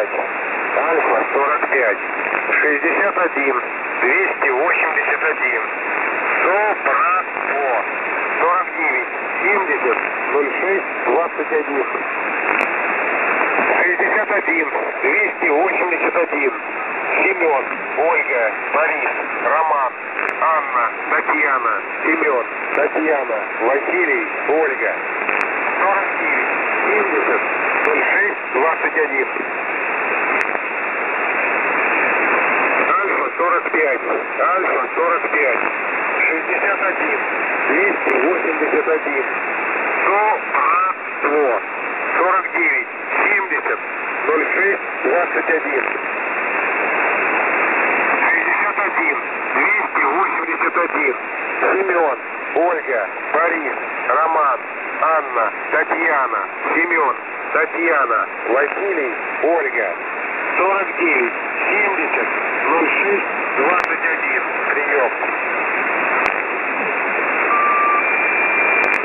45. Альфа 45. 61. 281. Сопрано. 49. 70. 06. 21. 61. 281. Семен, Ольга, Борис, Роман, Анна, Татьяна, Семен, Татьяна, Василий, Ольга. 49, 70, 06, 21. Альфа 45, Альфа 45, 61, 281. Сопрано. 49, 70, 06, 21. 281. Семен, Ольга, Борис, Роман, Анна, Татьяна, Семен, Татьяна, Василий, Ольга. 49,